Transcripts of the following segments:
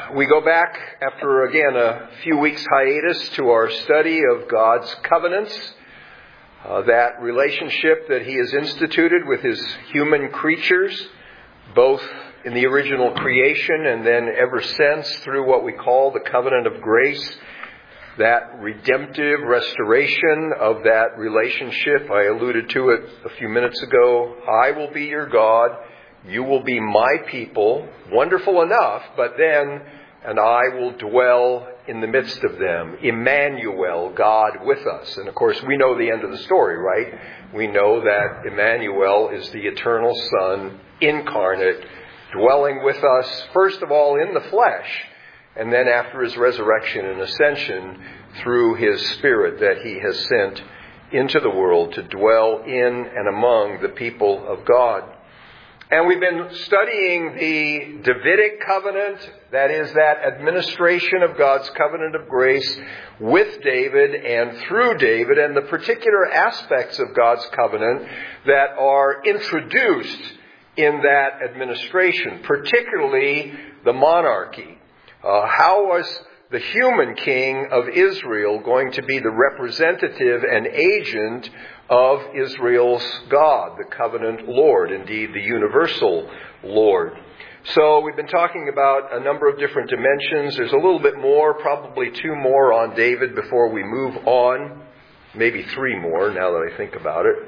We go back after, again, a few weeks hiatus to our study of God's covenants, that relationship that He has instituted with His human creatures, both in the original creation and then ever since through what we call the covenant of grace, that redemptive restoration of that relationship. I alluded to it a few minutes ago. I will be your God. You will be my people. Wonderful enough, but then, and I will dwell in the midst of them. Emmanuel, God with us. And of course, we know the end of the story, right? We know that Emmanuel is the eternal Son, incarnate, dwelling with us, first of all, in the flesh, and then after His resurrection and ascension, through His Spirit that He has sent into the world to dwell in and among the people of God. And we've been studying the Davidic covenant, that is, that administration of God's covenant of grace with David and through David, and the particular aspects of God's covenant that are introduced in that administration, particularly the monarchy. How was the human king of Israel going to be the representative and agent of Israel's God, the covenant Lord, indeed the universal Lord? So we've been talking about a number of different dimensions. There's a little bit more, probably 2 more on David before we move on. Maybe 3 more now that I think about it.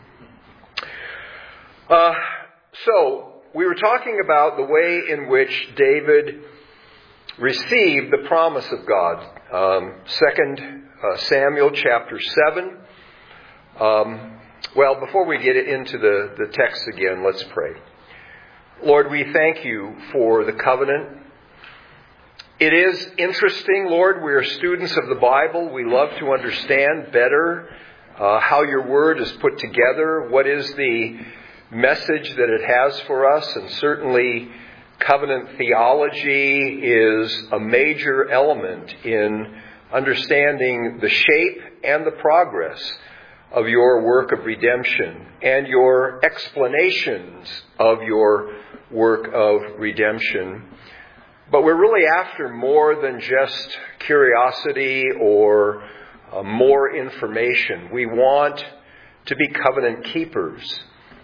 So we were talking about the way in which David received the promise of God. 2 Samuel chapter 7. Well, before we get into the text again, let's pray. Lord, we thank You for the covenant. It is interesting, Lord. We are students of the Bible. We love to understand better how Your Word is put together. What is the message that it has for us? And certainly covenant theology is a major element in understanding the shape and the progress of Your work of redemption and Your explanations of Your work of redemption. But we're really after more than just curiosity or more information. We want to be covenant keepers.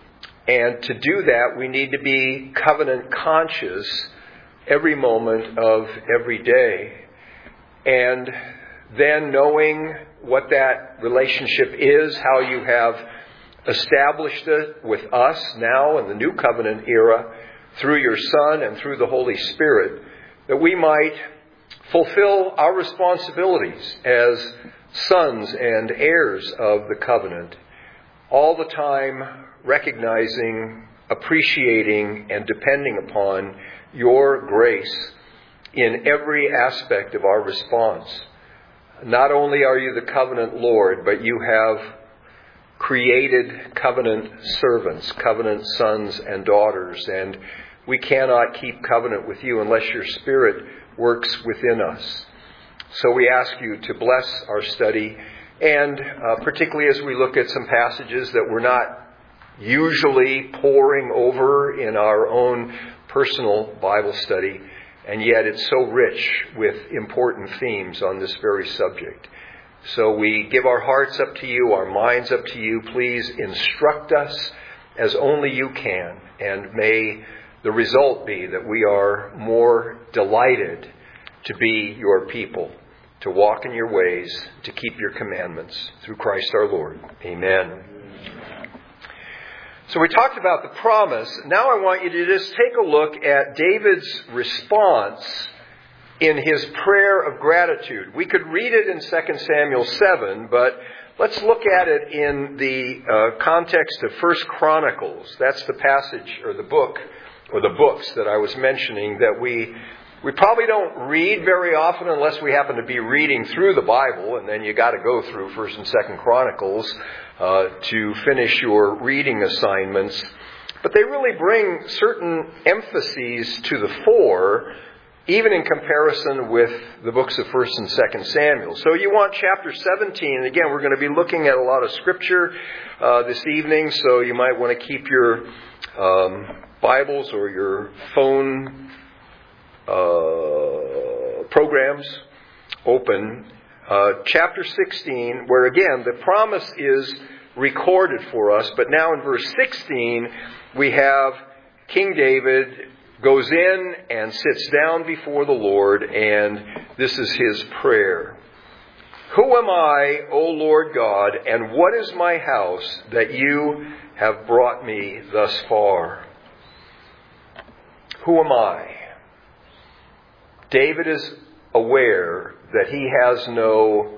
And to do that, we need to be covenant conscious every moment of every day. And then knowing what that relationship is, how You have established it with us now in the new covenant era through Your Son and through the Holy Spirit, that we might fulfill our responsibilities as sons and heirs of the covenant, all the time recognizing, appreciating, and depending upon Your grace in every aspect of our response. Not only are You the covenant Lord, but You have created covenant servants, covenant sons and daughters, and we cannot keep covenant with You unless Your Spirit works within us. So we ask You to bless our study, and particularly as we look at some passages that we're not usually poring over in our own personal Bible study, and yet it's so rich with important themes on this very subject. So we give our hearts up to You, our minds up to You. Please instruct us as only You can, and may the result be that we are more delighted to be Your people, to walk in Your ways, to keep Your commandments. Through Christ our Lord. Amen. So we talked about the promise. Now I want you to just take a look at David's response in his prayer of gratitude. We could read it in 2 Samuel 7, but let's look at it in the context of 1 Chronicles. That's the passage or the book or the books that I was mentioning that we probably don't read very often unless we happen to be reading through the Bible, and then you got to go through 1 and 2 Chronicles to finish your reading assignments. But they really bring certain emphases to the fore, even in comparison with the books of 1 and 2 Samuel. So you want chapter 17, and again, we're going to be looking at a lot of scripture this evening, so you might want to keep your Bibles or your phone programs open, chapter 16, where again the promise is recorded for us. But now in verse 16, we have King David goes in and sits down before the Lord, and this is his prayer. Who am I, O Lord God, and what is my house that you have brought me thus far? Who am I? David is aware that he has no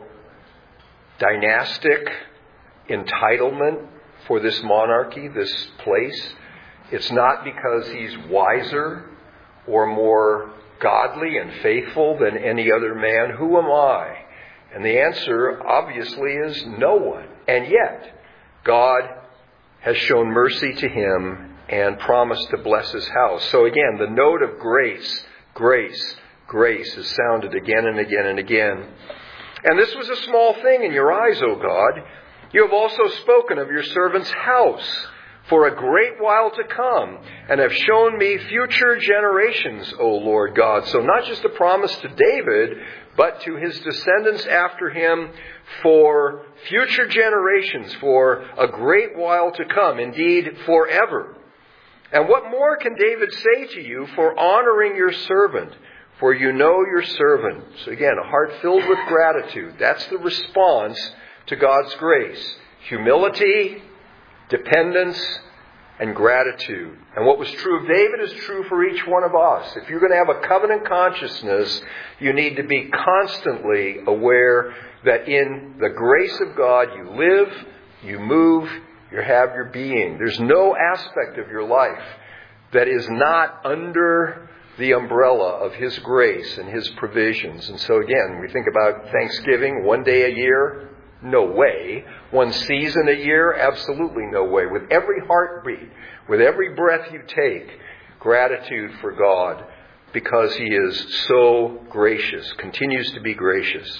dynastic entitlement for this monarchy, this place. It's not because he's wiser or more godly and faithful than any other man. Who am I? And the answer, obviously, is no one. And yet, God has shown mercy to him and promised to bless his house. So again, the note of grace, grace, grace is sounded again and again and again. And this was a small thing in your eyes, O God. You have also spoken of your servant's house for a great while to come, and have shown me future generations, O Lord God. So not just a promise to David, but to his descendants after him for future generations, for a great while to come, indeed forever. And what more can David say to you for honoring your servant? For you know your servant. So again, a heart filled with gratitude. That's the response to God's grace. Humility, dependence, and gratitude. And what was true of David is true for each one of us. If you're going to have a covenant consciousness, you need to be constantly aware that in the grace of God you live, you move, you have your being. There's no aspect of your life that is not under the umbrella of His grace and His provisions. And so again, we think about Thanksgiving, one day a year. No way. One season a year? Absolutely no way. With every heartbeat, with every breath you take, gratitude for God because He is so gracious, continues to be gracious.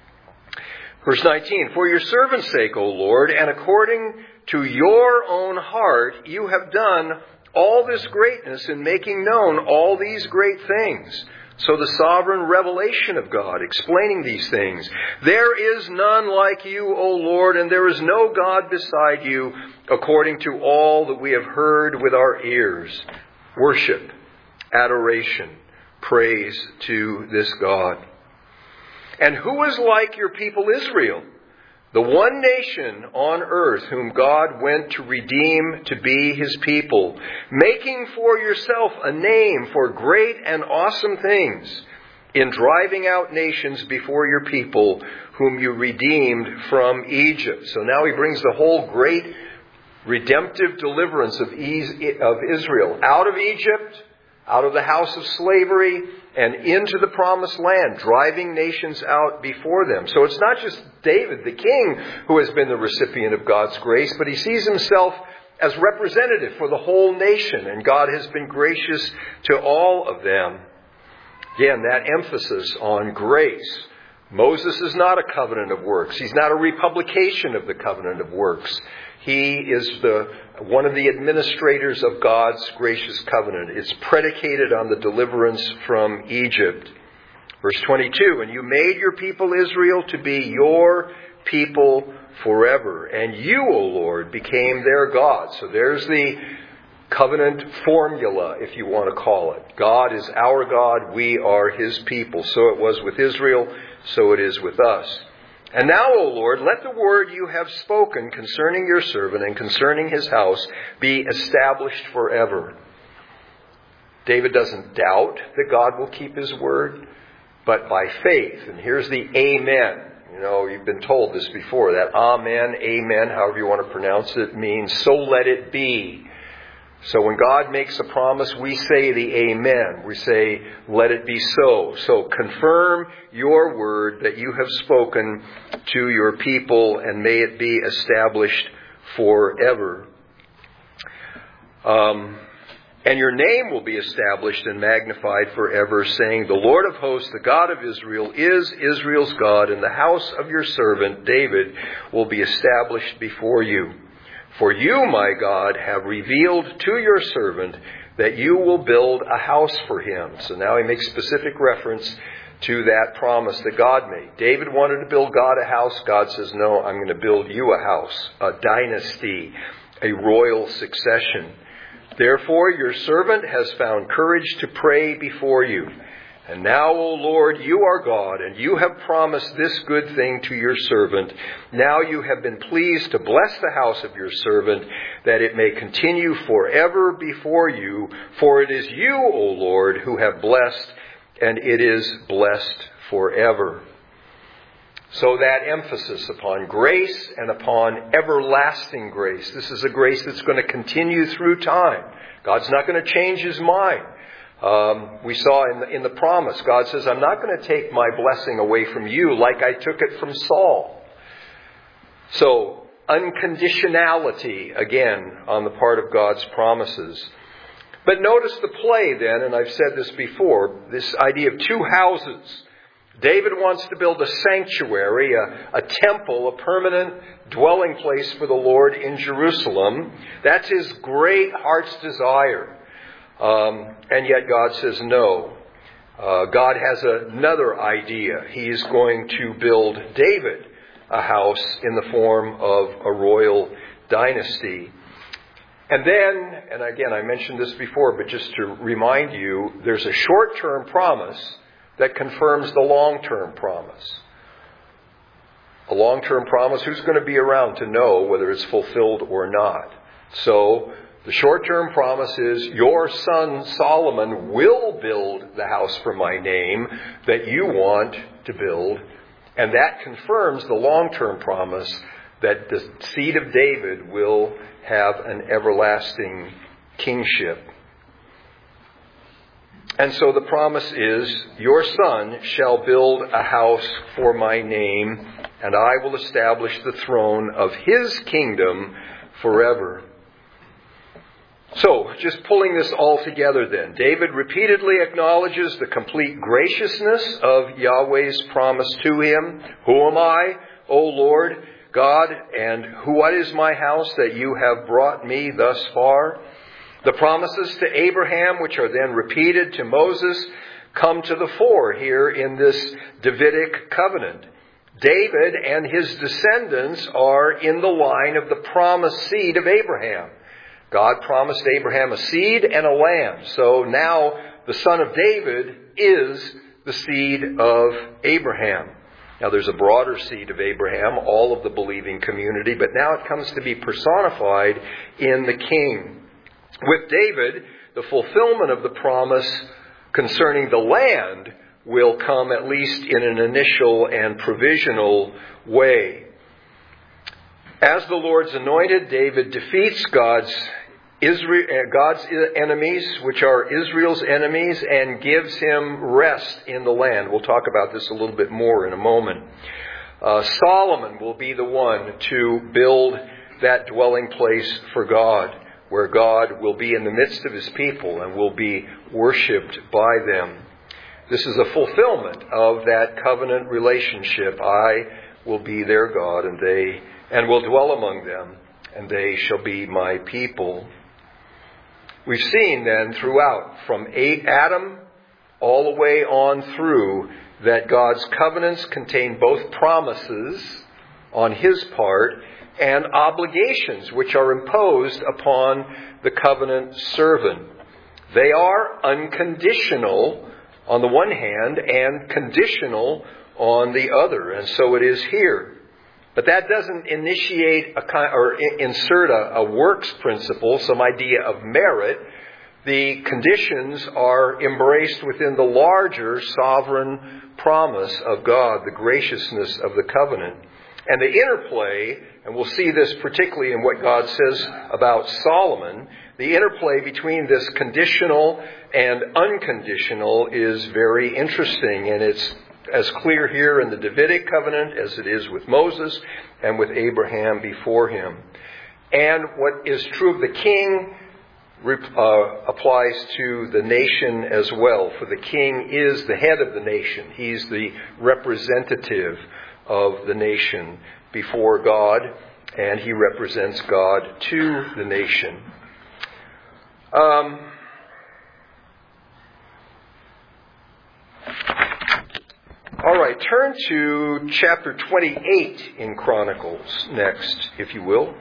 Verse 19, for your servant's sake, O Lord, and according to your own heart, you have done all this greatness in making known all these great things. So the sovereign revelation of God, explaining these things. There is none like you, O Lord, and there is no God beside you, according to all that we have heard with our ears. Worship, adoration, praise to this God. And who is like your people Israel, the one nation on earth whom God went to redeem to be His people, making for yourself a name for great and awesome things, in driving out nations before your people, whom you redeemed from Egypt. So now He brings the whole great redemptive deliverance of Israel out of Egypt, out of the house of slavery, and into the promised land, driving nations out before them. So it's not just David, the king, who has been the recipient of God's grace, but he sees himself as representative for the whole nation, and God has been gracious to all of them. Again, that emphasis on grace. Moses is not a covenant of works. He's not a republication of the covenant of works. He is one of the administrators of God's gracious covenant. It's predicated on the deliverance from Egypt. Verse 22, and you made your people Israel to be your people forever. And you, O Lord, became their God. So there's the covenant formula, if you want to call it. God is our God. We are His people. So it was with Israel. So it is with us. And now, O Lord, let the word you have spoken concerning your servant and concerning his house be established forever. David doesn't doubt that God will keep His word, but by faith. And here's the amen. You know, you've been told this before. That amen, amen, however you want to pronounce it, means so let it be. So when God makes a promise, we say the amen. We say, let it be so. So confirm your word that you have spoken to your people, and may it be established forever. And your name will be established and magnified forever, saying, the Lord of hosts, the God of Israel, is Israel's God, and the house of your servant David will be established before you. For you, my God, have revealed to your servant that you will build a house for him. So now he makes specific reference to that promise that God made. David wanted to build God a house. God says, no, I'm going to build you a house, a dynasty, a royal succession. Therefore, your servant has found courage to pray before you. And now, O Lord, you are God, and you have promised this good thing to your servant. Now you have been pleased to bless the house of your servant, that it may continue forever before you. For it is you, O Lord, who have blessed, and it is blessed forever. So that emphasis upon grace and upon everlasting grace. This is a grace that's going to continue through time. God's not going to change his mind. We saw in the promise, God says, I'm not going to take my blessing away from you like I took it from Saul. So, unconditionality, again, on the part of God's promises. But notice the play then, and I've said this before, this idea of two houses. David wants to build a sanctuary, a temple, a permanent dwelling place for the Lord in Jerusalem. That's his great heart's desire. And yet God says no. God has another idea. He's going to build David a house in the form of a royal dynasty. And then, and again, I mentioned this before, but just to remind you, there's a short-term promise that confirms the long-term promise. A long-term promise, who's going to be around to know whether it's fulfilled or not? So, the short-term promise is, your son Solomon will build the house for my name that you want to build. And that confirms the long-term promise that the seed of David will have an everlasting kingship. And so the promise is, your son shall build a house for my name, and I will establish the throne of his kingdom forever. So, just pulling this all together then, David repeatedly acknowledges the complete graciousness of Yahweh's promise to him. Who am I, O Lord God, and what is my house that you have brought me thus far? The promises to Abraham, which are then repeated to Moses, come to the fore here in this Davidic covenant. David and his descendants are in the line of the promised seed of Abraham. God promised Abraham a seed and a lamb. So now the son of David is the seed of Abraham. Now there's a broader seed of Abraham, all of the believing community, but now it comes to be personified in the king. With David, the fulfillment of the promise concerning the land will come at least in an initial and provisional way. As the Lord's anointed, David defeats God's enemies, which are Israel's enemies, and gives him rest in the land. We'll talk about this a little bit more in a moment. Solomon will be the one to build that dwelling place for God, where God will be in the midst of his people and will be worshipped by them. This is a fulfillment of that covenant relationship. I will be their God, and will dwell among them, and they shall be my people. We've seen then throughout, from Adam all the way on through, that God's covenants contain both promises on his part and obligations which are imposed upon the covenant servant. They are unconditional on the one hand and conditional on the other, and so it is here. But that doesn't initiate insert a works principle, some idea of merit. The conditions are embraced within the larger sovereign promise of God, the graciousness of the covenant. And the interplay, and we'll see this particularly in what God says about Solomon, the interplay between this conditional and unconditional is very interesting, and it's as clear here in the Davidic covenant as it is with Moses and with Abraham before him. And what is true of the king applies to the nation as well. For the king is the head of the nation. He's the representative of the nation before God, and he represents God to the nation. right, turn to chapter 28 in Chronicles next, if you will.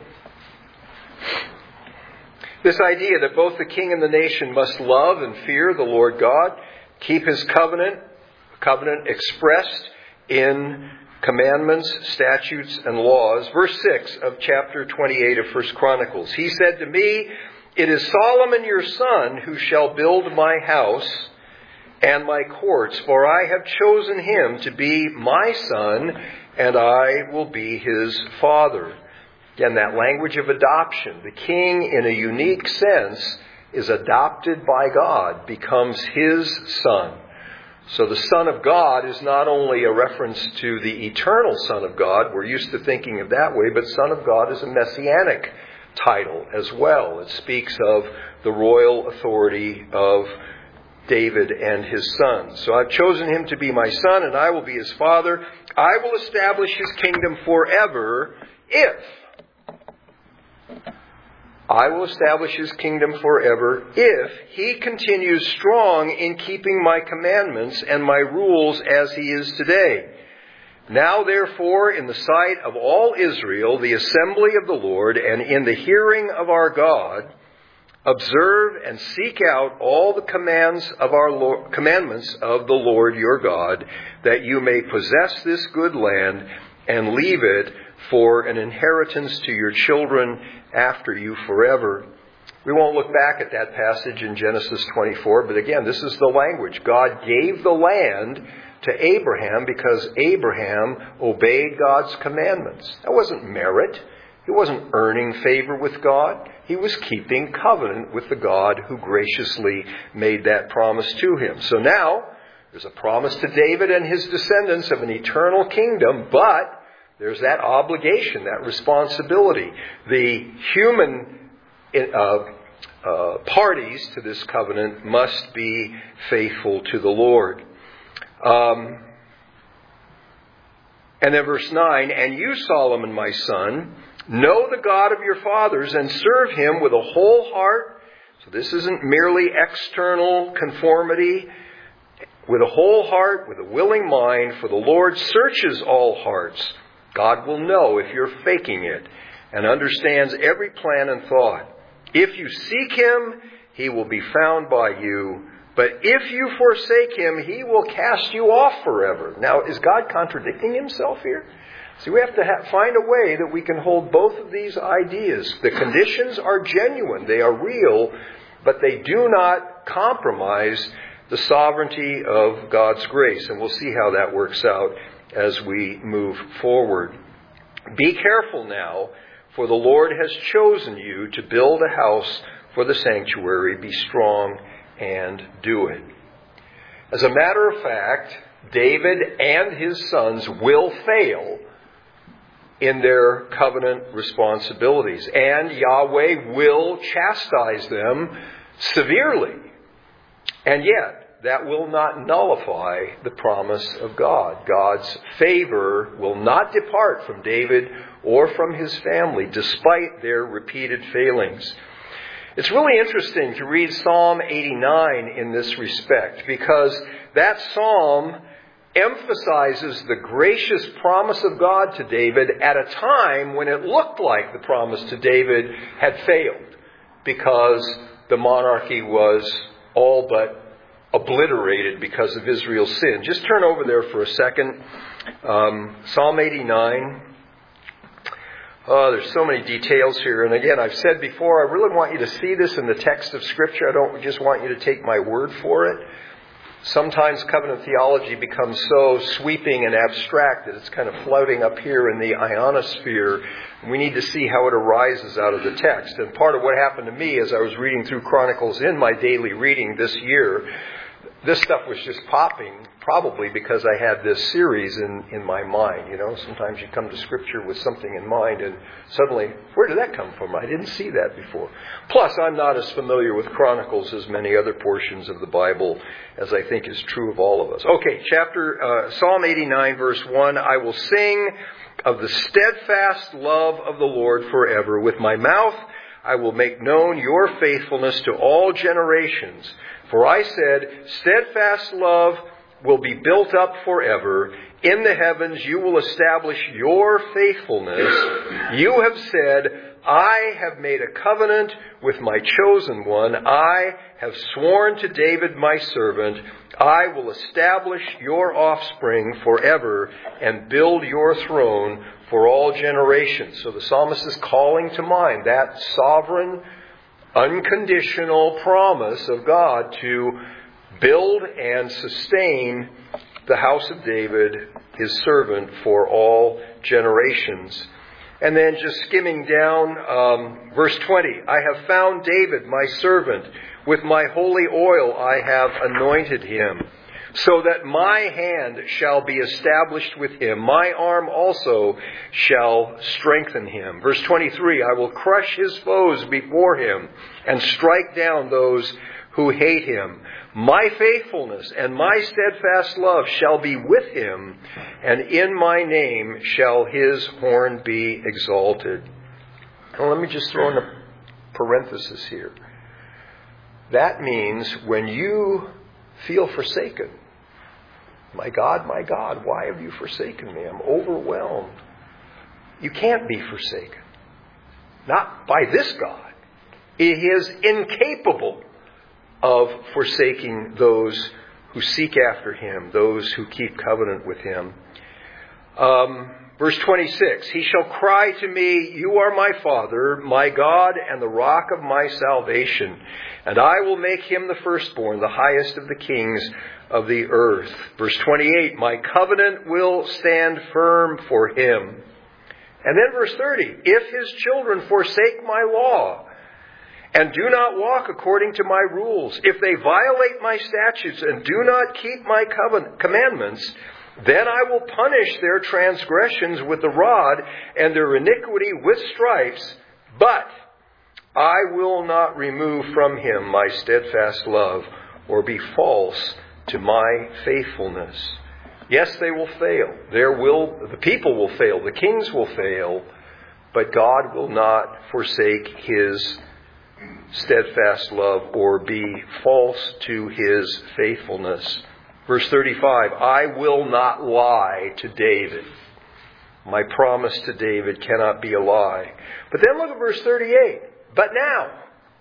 This idea that both the king and the nation must love and fear the Lord God, keep his covenant expressed in commandments, statutes, and laws. Verse 6 of chapter 28 of 1 Chronicles. He said to me, "It is Solomon your son who shall build my house and my courts, for I have chosen him to be my son, and I will be his father." Again, that language of adoption. The king, in a unique sense, is adopted by God, becomes his son. So the Son of God is not only a reference to the eternal Son of God, we're used to thinking of that way, but Son of God is a messianic title as well. It speaks of the royal authority of David and his sons. "So I've chosen him to be my son, and I will be his father. I will establish his kingdom forever if he continues strong in keeping my commandments and my rules as he is today. Now, therefore, in the sight of all Israel, the assembly of the Lord, and in the hearing of our God, observe and seek out all the commandments of the Lord your God, that you may possess this good land and leave it for an inheritance to your children after you forever." We won't look back at that passage in Genesis 24, but again, this is the language. God gave the land to Abraham because Abraham obeyed God's commandments. That wasn't merit. He wasn't earning favor with God. He was keeping covenant with the God who graciously made that promise to him. So now, there's a promise to David and his descendants of an eternal kingdom, but there's that obligation, that responsibility. The human parties to this covenant must be faithful to the Lord. And then verse 9, "And you, Solomon, my son, know the God of your fathers and serve him with a whole heart." So this isn't merely external conformity. "With a whole heart, with a willing mind, for the Lord searches all hearts." God will know if you're faking it and understands every plan and thought. "If you seek him, he will be found by you. But if you forsake him, he will cast you off forever." Now, is God contradicting himself here? See, we have to find a way that we can hold both of these ideas. The conditions are genuine. They are real, but they do not compromise the sovereignty of God's grace. And we'll see how that works out as we move forward. "Be careful now, for the Lord has chosen you to build a house for the sanctuary. Be strong and do it." As a matter of fact, David and his sons will fail in their covenant responsibilities, and Yahweh will chastise them severely. And yet, that will not nullify the promise of God. God's favor will not depart from David or from his family, despite their repeated failings. It's really interesting to read Psalm 89 in this respect, because that psalm emphasizes the gracious promise of God to David at a time when it looked like the promise to David had failed, because the monarchy was all but obliterated because of Israel's sin. Just turn over there for a second. Psalm 89. There's so many details here. And again, I've said before, I really want you to see this in the text of Scripture. I don't just want you to take my word for it. Sometimes covenant theology becomes so sweeping and abstract that it's kind of floating up here in the ionosphere. We need to see how it arises out of the text. And part of what happened to me as I was reading through Chronicles in my daily reading this year, this stuff was just popping, probably because I had this series in my mind. You know, sometimes you come to Scripture with something in mind and suddenly, where did that come from? I didn't see that before. Plus, I'm not as familiar with Chronicles as many other portions of the Bible, as I think is true of all of us. Okay, Psalm 89, verse 1, "I will sing of the steadfast love of the Lord forever. With my mouth I will make known your faithfulness to all generations. For I said, steadfast love will be built up forever, in the heavens you will establish your faithfulness. You have said, I have made a covenant with my chosen one. I have sworn to David my servant, I will establish your offspring forever and build your throne for all generations. So the psalmist is calling to mind that sovereign, unconditional promise of God to build and sustain the house of David, his servant, for all generations. And then just skimming down, verse 20, I have found David, my servant. With my holy oil I have anointed him, so that my hand shall be established with him. My arm also shall strengthen him. Verse 23, I will crush his foes before him and strike down those who hate him. My faithfulness and my steadfast love shall be with him, and in my name shall his horn be exalted. Now, let me just throw in a parenthesis here. That means when you feel forsaken, my God, why have you forsaken me? I'm overwhelmed. You can't be forsaken. Not by this God. He is incapable of forsaking those who seek after him, those who keep covenant with him. Verse 26, he shall cry to me, you are my Father, my God, and the rock of my salvation. And I will make him the firstborn, the highest of the kings of the earth. Verse 28, my covenant will stand firm for him. And then verse 30, if his children forsake my law and do not walk according to my rules, if they violate my statutes and do not keep my commandments, then I will punish their transgressions with the rod and their iniquity with stripes, but I will not remove from him my steadfast love or be false to my faithfulness. Yes, they will fail. The people will fail. The kings will fail, but God will not forsake his steadfast love or be false to his faithfulness. Verse 35, I will not lie to David. My promise to David cannot be a lie. But then look at verse 38. But now.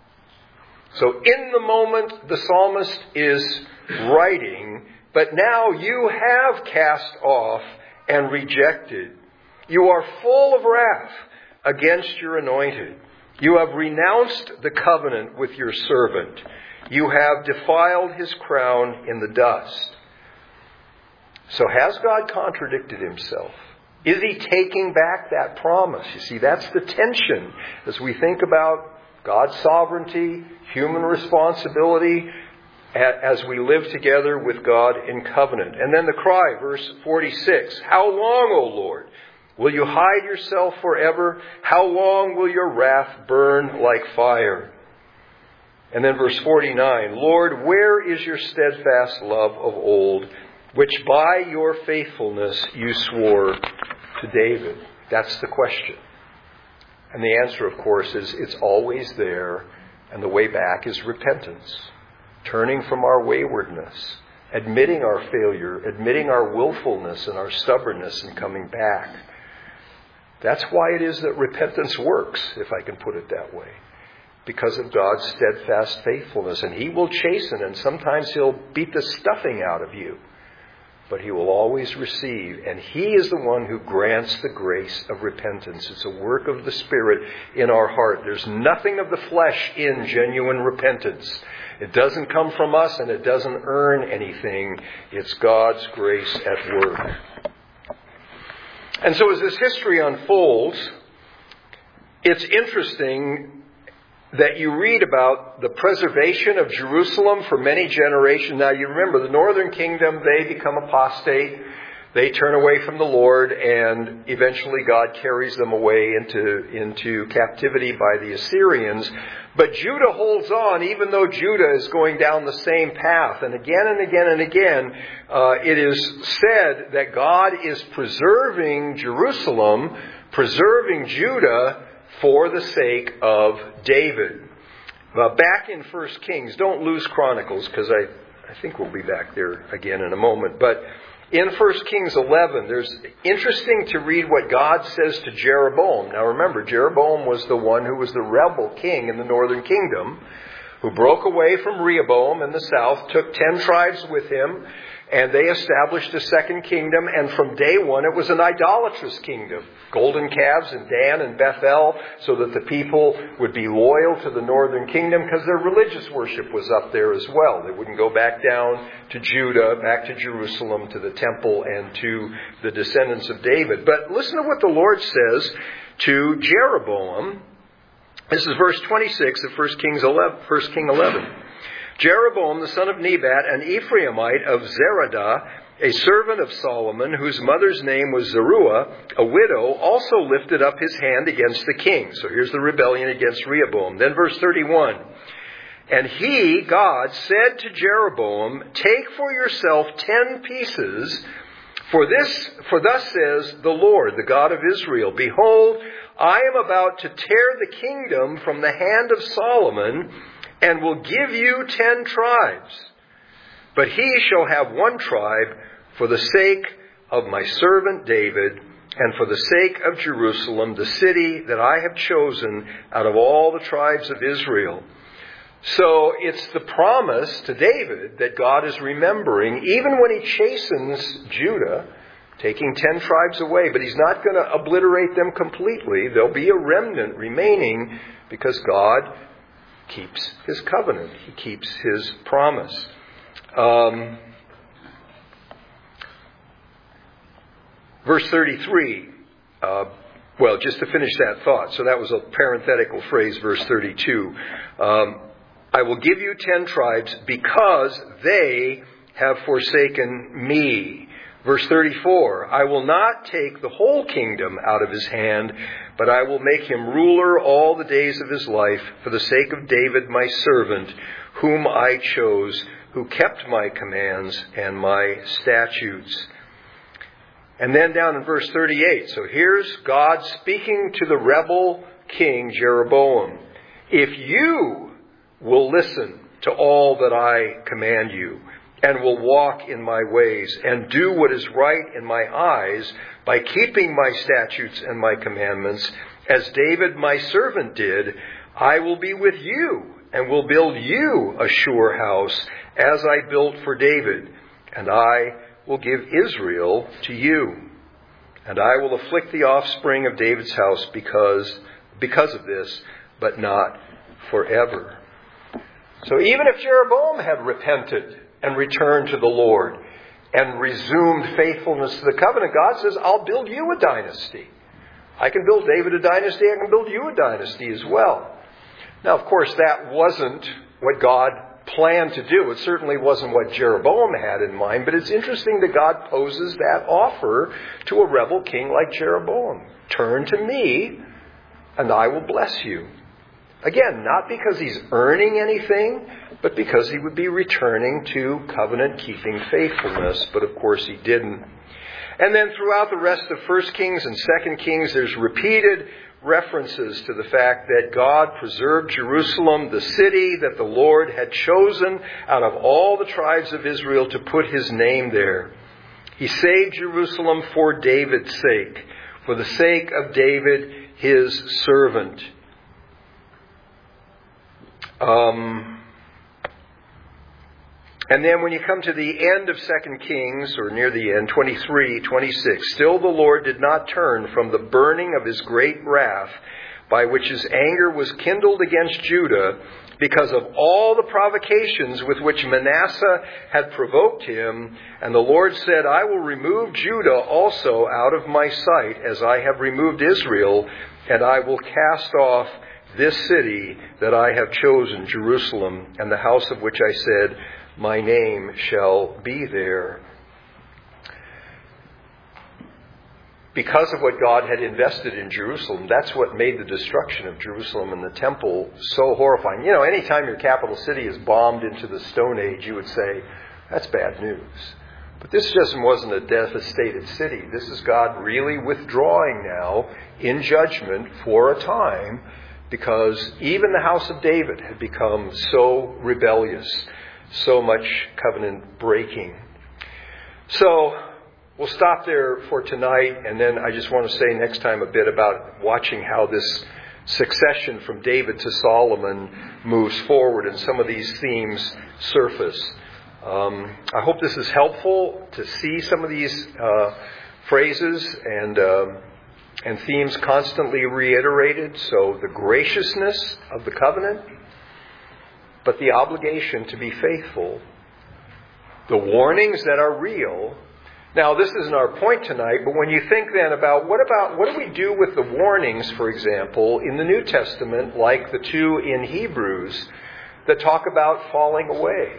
So in the moment the psalmist is writing, but now you have cast off and rejected. You are full of wrath against your anointed. You have renounced the covenant with your servant. You have defiled his crown in the dust. So has God contradicted himself? Is he taking back that promise? You see, that's the tension as we think about God's sovereignty, human responsibility, as we live together with God in covenant. And then the cry, verse 46, how long, O Lord? Will you hide yourself forever? How long will your wrath burn like fire? And then verse 49, Lord, where is your steadfast love of old, which by your faithfulness you swore to David? That's the question. And the answer, of course, is it's always there, and the way back is repentance. Turning from our waywardness, admitting our failure, admitting our willfulness and our stubbornness, and coming back. That's why it is that repentance works, if I can put it that way. Because of God's steadfast faithfulness. And he will chasten, and sometimes he'll beat the stuffing out of you. But he will always receive. And he is the one who grants the grace of repentance. It's a work of the Spirit in our heart. There's nothing of the flesh in genuine repentance. It doesn't come from us, and it doesn't earn anything. It's God's grace at work. And so as this history unfolds, it's interesting that you read about the preservation of Jerusalem for many generations. Now you remember the northern kingdom, they become apostate. They turn away from the Lord, and eventually God carries them away into captivity by the Assyrians. But Judah holds on, even though Judah is going down the same path. And again and again and again, it is said that God is preserving Jerusalem, preserving Judah for the sake of David. Back in 1 Kings, don't lose Chronicles, because I think we'll be back there again in a moment. But In 1 Kings 11, there's interesting to read what God says to Jeroboam. Now remember, Jeroboam was the one who was the rebel king in the northern kingdom, who broke away from Rehoboam in the south, took 10 tribes with him, and they established a second kingdom. And from day one, it was an idolatrous kingdom. Golden calves in Dan and Bethel, so that the people would be loyal to the northern kingdom, because their religious worship was up there as well. They wouldn't go back down to Judah, back to Jerusalem, to the temple, and to the descendants of David. But listen to what the Lord says to Jeroboam. This is verse 26 of 1 King 11. Jeroboam, the son of Nebat, an Ephraimite of Zeradah, a servant of Solomon, whose mother's name was Zeruiah, a widow, also lifted up his hand against the king. So here's the rebellion against Rehoboam. Then verse 31. And he, God, said to Jeroboam, take for yourself 10 pieces, for thus says the Lord, the God of Israel, behold, I am about to tear the kingdom from the hand of Solomon, and will give you 10 tribes. But he shall have 1 tribe for the sake of my servant David, and for the sake of Jerusalem, the city that I have chosen out of all the tribes of Israel. So it's the promise to David that God is remembering, even when he chastens Judah, taking 10 tribes away. But he's not going to obliterate them completely. There'll be a remnant remaining, because God keeps his covenant. He keeps his promise. Verse 33. Just to finish that thought. So that was a parenthetical phrase, verse 32. I will give you 10 tribes because they have forsaken me. Verse 34, I will not take the whole kingdom out of his hand, but I will make him ruler all the days of his life for the sake of David my servant, whom I chose, who kept my commands and my statutes. And then down in verse 38, so here's God speaking to the rebel king Jeroboam. If you will listen to all that I command you, and will walk in my ways, and do what is right in my eyes, by keeping my statutes and my commandments, as David my servant did, I will be with you, and will build you a sure house, as I built for David, and I will give Israel to you. And I will afflict the offspring of David's house because of this, but not forever. So even if Jeroboam had repented and returned to the Lord and resumed faithfulness to the covenant, God says, I'll build you a dynasty. I can build David a dynasty. I can build you a dynasty as well. Now, of course, that wasn't what God planned to do. It certainly wasn't what Jeroboam had in mind, but it's interesting that God poses that offer to a rebel king like Jeroboam. Turn to me, and I will bless you. Again, not because he's earning anything, but because he would be returning to covenant-keeping faithfulness. But of course he didn't. And then throughout the rest of 1 Kings and 2 Kings, there's repeated references to the fact that God preserved Jerusalem, the city that the Lord had chosen out of all the tribes of Israel to put his name there. He saved Jerusalem for David's sake, for the sake of David, his servant. And then when you come to the end of 2 Kings, or near the end, 23, 26, still the Lord did not turn from the burning of his great wrath, by which his anger was kindled against Judah, because of all the provocations with which Manasseh had provoked him. And the Lord said, I will remove Judah also out of my sight, as I have removed Israel, and I will cast off this city that I have chosen, Jerusalem, and the house of which I said, my name shall be there. Because of what God had invested in Jerusalem, that's what made the destruction of Jerusalem and the temple so horrifying. You know, anytime your capital city is bombed into the Stone Age, you would say, that's bad news. But this just wasn't a devastated city. This is God really withdrawing now in judgment for a time, because even the house of David had become so rebellious, so much covenant breaking. So we'll stop there for tonight, and then I just want to say next time a bit about watching how this succession from David to Solomon moves forward and some of these themes surface. I hope this is helpful to see some of these phrases and themes constantly reiterated. So the graciousness of the covenant, but the obligation to be faithful. The warnings that are real. Now, this isn't our point tonight, but when you think then about what do we do with the warnings, for example, in the New Testament, like the two in Hebrews, that talk about falling away?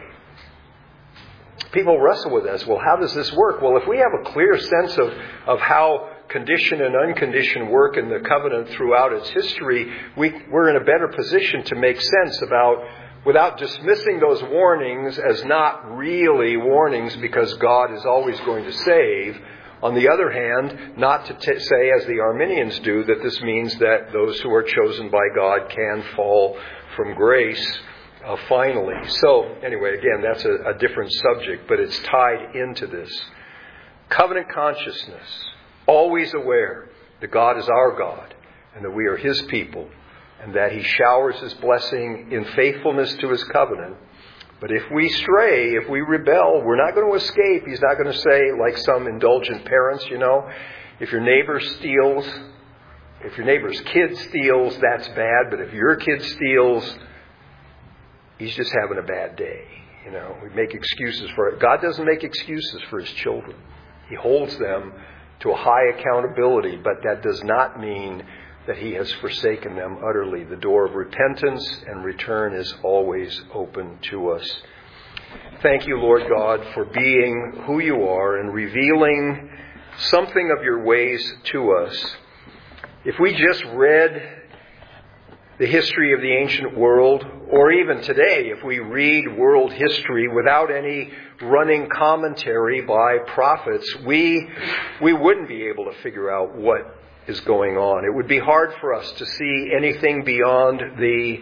People wrestle with this. Well, how does this work? Well, if we have a clear sense of how conditioned and unconditioned work in the covenant throughout its history, we're in a better position to make sense about, without dismissing those warnings as not really warnings because God is always going to save. On the other hand, not to say, as the Arminians do, that this means that those who are chosen by God can fall from grace finally. So, anyway, again, that's a different subject, but it's tied into this. Covenant consciousness, always aware that God is our God and that we are His people, and that He showers His blessing in faithfulness to His covenant. But if we stray, if we rebel, we're not going to escape. He's not going to say, like some indulgent parents, if your neighbor steals, if your neighbor's kid steals, that's bad. But if your kid steals, he's just having a bad day. We make excuses for it. God doesn't make excuses for His children. He holds them to a high accountability, but that does not mean that He has forsaken them utterly. The door of repentance and return is always open to us. Thank you, Lord God, for being who you are and revealing something of your ways to us. If we just read the history of the ancient world, or even today, if we read world history without any running commentary by prophets, we wouldn't be able to figure out what is going on. It would be hard for us to see anything beyond the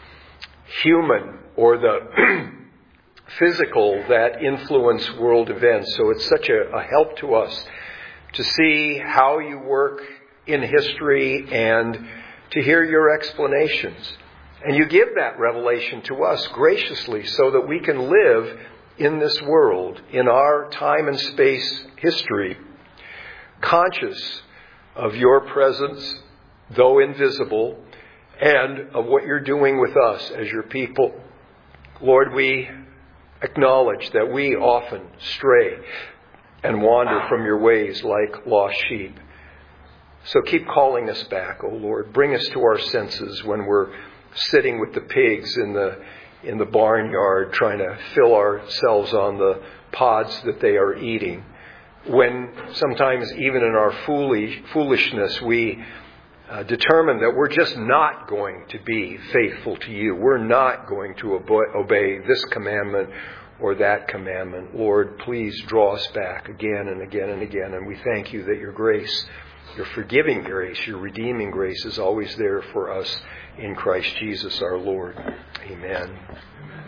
human or the physical that influence world events. So it's such a help to us to see how you work in history and to hear your explanations. And you give that revelation to us graciously so that we can live in this world, in our time and space history, conscious of your presence, though invisible, and of what you're doing with us as your people. Lord, we acknowledge that we often stray and wander from your ways like lost sheep. So keep calling us back, O Lord. Bring us to our senses when we're sitting with the pigs in the barnyard trying to fill ourselves on the pods that they are eating. When sometimes even in our foolishness we determine that we're just not going to be faithful to you. We're not going to obey this commandment or that commandment. Lord, please draw us back again and again and again. And we thank you that your grace, your forgiving grace, your redeeming grace is always there for us in Christ Jesus our Lord. Amen.